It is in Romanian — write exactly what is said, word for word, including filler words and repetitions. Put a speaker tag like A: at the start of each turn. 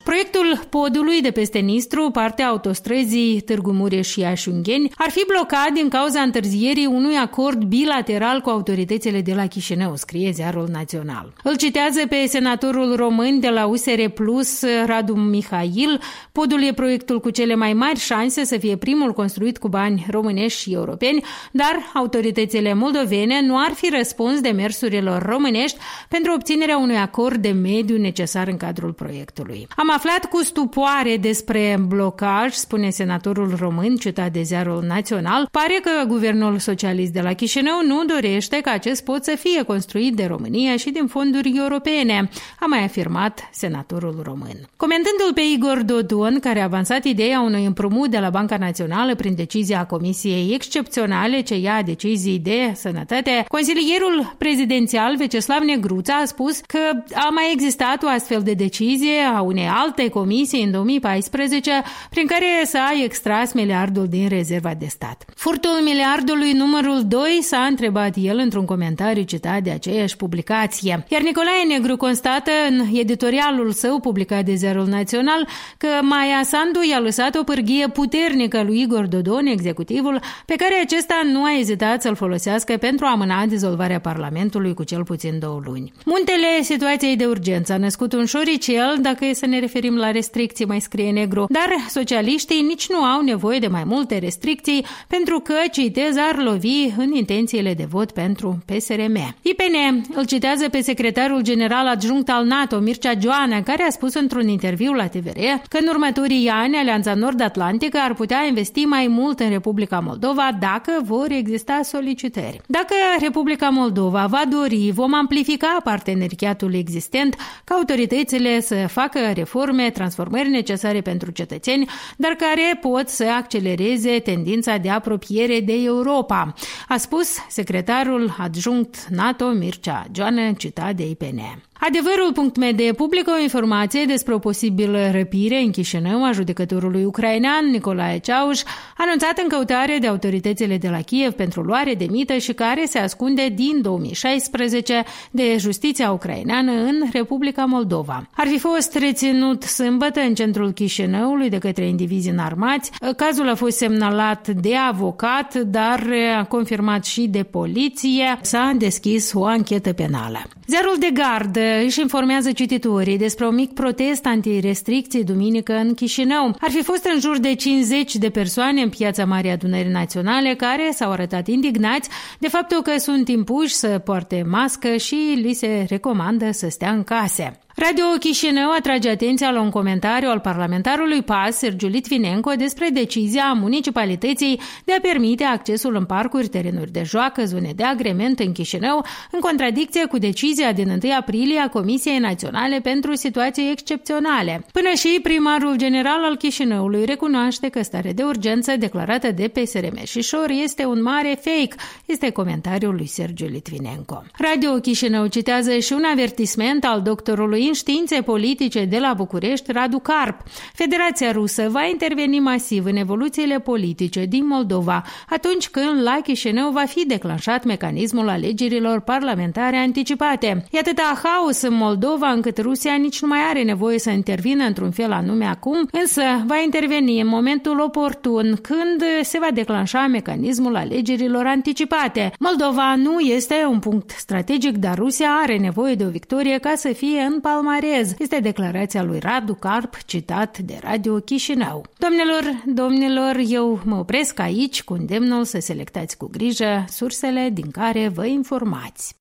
A: Proiectul podului de peste Nistru, partea autostrăzii Târgu Mureș-Iași-Ungheni, ar fi blocat din cauza întârzierii unui acord bilateral cu autoritățile de la Chișinău, scrie Ziarul Național. Îl citează pe senatorul român de la U S R Plus, Radu Mihail. Podul e proiectul cu cele mai mari șanse să fie primul construit cu bani românești și europeni, dar autoritățile moldovene nu ar fi răspuns demersurilor românești pentru obținerea unui acord de mediu necesar în cadrul proiectului. Am aflat cu stupoare despre blocaj, spune senatorul român, citat de Ziarul Național. Pare că guvernul socialist de la Chișinău nu dorește ca acest pod să fie construit de România și din fonduri europene, a mai afirmat senatorul român. Comentându-l pe Igor Dodon, care a avansat ideea unui împrumut de la Banca Națională prin decizia Comisiei Excepționale ce ia decizii de sănătate, consilierul prezidențial Veceslav Negruța a spus că a mai existat o astfel de decizie a unei alte comisii în două mii paisprezece, prin care s-a extras miliardul din rezerva de stat. Furtul miliardului numărul doi, s-a întrebat el într-un comentariu citat de aceeași publicație. Iar Nicolae Negru constată în editorialul său publicat de Ziarul Național că Maia Sandu i-a lăsat o pârghie puternică lui Igor Dodon, executivul, pe care acesta nu a ezitat să-l folosească pentru a amâna dizolvarea Parlamentului cu cel puțin două luni. Muntele situației de urgență a născut un șoricel, dacă e să ne referim la restricții, mai scrie Negru, dar socialiștii nici nu au nevoie de mai multe restricții pentru că, citez, ar lovi în intențiile de vot pentru P S R M. I P N îl citează pe secretarul general adjunct al NATO, Mircea Joană, care a spus într-un interviu la T V R că în următorii ani Alianța Nord-Atlantică ar putea investi mai mult în Republica Moldova dacă vor exista solicitări. Dacă Republica Moldova va dori, vom amplifica parteneriatul existent ca autoritățile să facă reforme, transformări necesare pentru cetățeni, dar care pot să accelereze tendința de apropiere de Europa, a spus secretarul adjunct NATO Mircea Joană, citat de I P N. Adevărul punct m d publică o informație despre o posibilă răpire în Chișinău a judecătorului ucrainean Nicolae Ceauș, anunțat în căutare de autoritățile de la Kiev pentru luare de mită și care se ascunde din două mii șaisprezece de justiția ucraineană în Republica Moldova. Ar fi fost reținut sâmbătă în centrul Chișinăului de către indivizi înarmați. Cazul a fost semnalat de avocat, dar confirmat și de poliție. S-a deschis o anchetă penală. Ziarul de Gardă își informează cititorii despre un mic protest anti-restricții duminică în Chișinău. Ar fi fost în jur de cincizeci de persoane în Piața Marii Adunării Naționale care s-au arătat indignați de faptul că sunt impuși să poarte mască și li se recomandă să stea în case. Radio Chișinău atrage atenția la un comentariu al parlamentarului P A S, Sergiu Litvinenko, despre decizia municipalității de a permite accesul în parcuri, terenuri de joacă, zone de agrement în Chișinău, în contradicție cu decizia din întâi aprilie a Comisiei Naționale pentru Situații Excepționale. Până și primarul general al Chișinăului recunoaște că starea de urgență declarată de P S R M Șișor este un mare fake, este comentariul lui Sergiu Litvinenko. Radio Chișinău citează și un avertisment al doctorului în științe politice de la București, Radu Karp. Federația Rusă va interveni masiv în evoluțiile politice din Moldova atunci când la Chișinău va fi declanșat mecanismul alegerilor parlamentare anticipate. E atâta haos în Moldova încât Rusia nici nu mai are nevoie să intervină într-un fel anume acum, însă va interveni în momentul oportun când se va declanșa mecanismul alegerilor anticipate. Moldova nu este un punct strategic, dar Rusia are nevoie de o victorie ca să fie în palmarez. Este declarația lui Radu Karp, citat de Radio Chișinău. Domnilor, domnilor, eu mă opresc aici cu îndemnul să selectați cu grijă sursele din care vă informați.